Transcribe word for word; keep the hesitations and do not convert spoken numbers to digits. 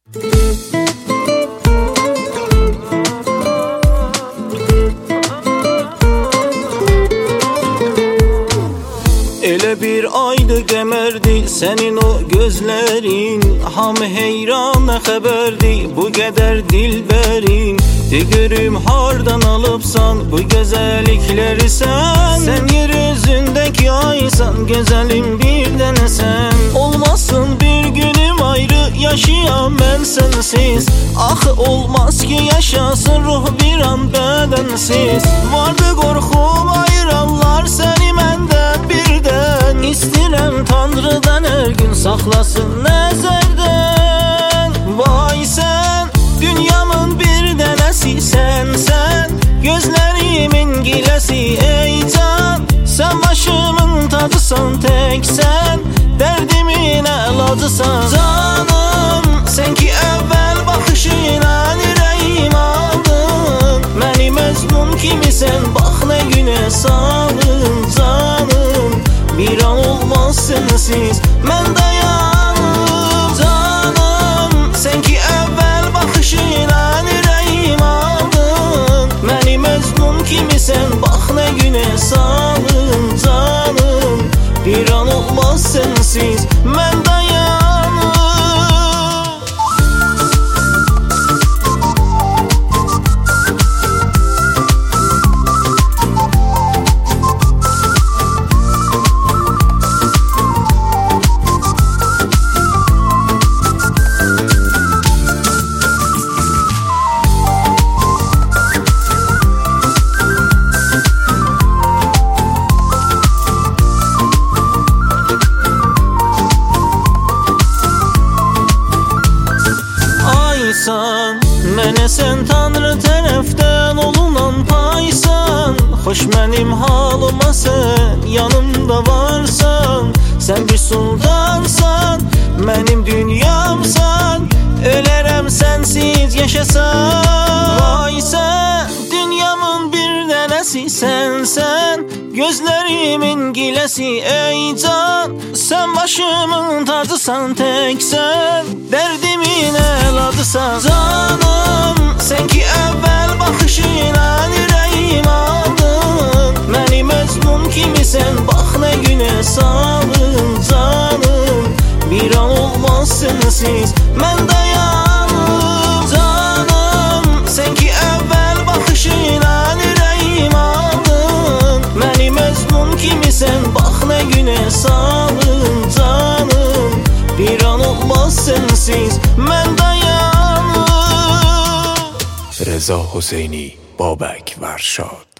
Elə bir aydı qəmərdi sənin o gözlərin, hamı heyrana xəbərdi bu qədər dilbərin. De görüm hardan alıbsan bu gözəllikləri sən, sən yer üzündəki aysan, gözəlim bir dənəsən. Olmasın bir günüm ayrı, yaşayam mən sənsiz. Axı olmaz ki yaşasın ruh bir an bədənsiz. Vardı qorxum ayıranlar səni məndən birdən, İstəyirəm Tanrıdan hər gün saxlasın nəzərdən. Vay sən, dünyamın bir dənəsi sənsən, gözlərimin giləsi ey can. Sən başımın tacısan təksən, dərdimin əlacısan. Canım, sən ki əvvəl baxışıyla ürəyim aldın, məni Məcnun kimi sən bax nə günə salın. Canım, bir an olmaz sənsiz mən dayanım. Canım, sən ki əvvəl baxışıyla ürəyim aldın, məni Məcnun kimi sən bax nə günə salın. Canım, bir an olmaz sənsiz mən dayanım. Mənə sən Tanrı tərəfdən olunan paysan, xoş mənim halıma sən yanımda varsan. Sən bir sultansan, mənim dünyamsan, ölərəm sənsiz yaşasan. Vay sən, dünyamın bir dənəsi sənsən, gözlərimin giləsi ey can. Sən başımın tacısan təksən, dərdimin əlacısan. Canım, sən ki əvvəl baxışıyla ürəyim aldın, məni Məcnun kimi sən bax nə günə salın. Canım, bir an olmaz sənsiz mən dayanım. Canım, sən ki əvvəl baxışıyla ürəyim aldın, məni Məcnun kimi sən bax nə günə salın. Canım, bir an olmaz sənsiz mən dayanım. رضا حسینی، بابک ورشاد.